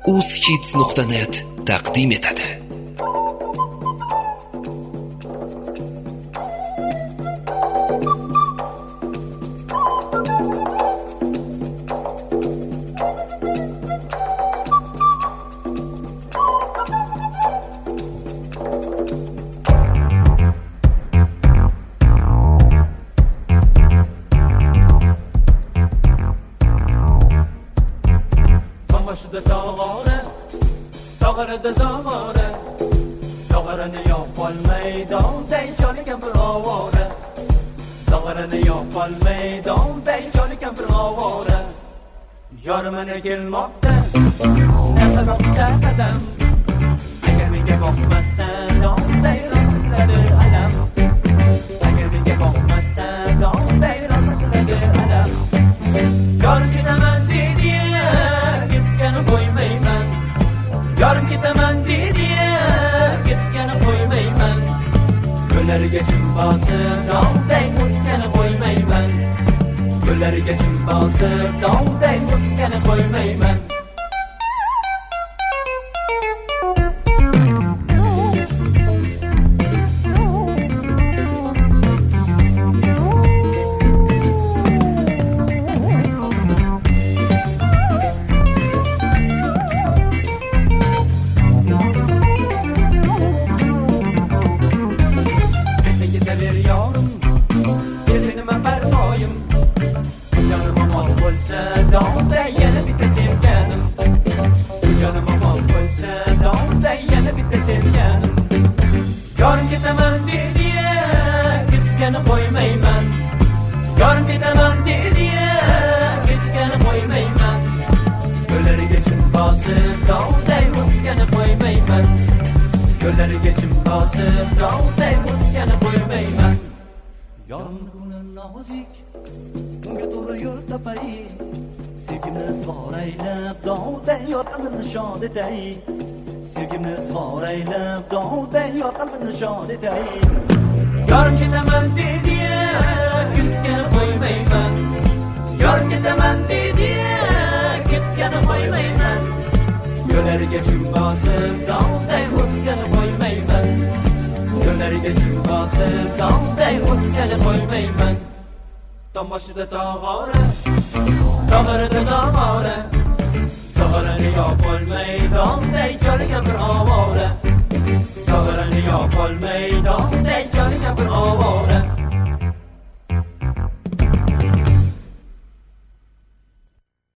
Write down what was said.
uzhits.net taqdim etadi. Başıda dağarada zamara, dağarını yapal meydan, deyçaliken bir avara. Dağarını yapal meydan, deyçaliken bir avara. Yarımını gelmekte, ne sebepte kadem. Eğer minge bakmazsan, dey rastladı alem. Eğer minge bakmazsan, dey rastladı alem. Yarım gidemem dediye, gitsene koymayman. Yarım gidemem dediye, gitsene koymayman. Gönler geçim basıp, dey gitsene koymayman. Gönler geçim basıp, dey gitsene koymayman. Yarım gidemem dediye, gitsene koymayman. Yarım gidemem dediye, gitsene koymayman. Gölleri geçim basıp, dey gitsene koymayman. Gölleri geçim basıp, dey gitsene koymayman. Yarım günün nazik, unga duruyor tapayı. Sevgimni so'raylab, dey yo'qimni shod etay. Sevgimni so'raylab, dey yo'qimni shod etay. Yarım gidemem dediye, gitsene koymayman. Yarım gidemem dediye, gitsene koymayman. Gölleri geçim basıp, dey gitsene koymayman. Gölleri geçim basıp, dey gitsene koymayman. Tam başıda dağarı, dağarada zamara.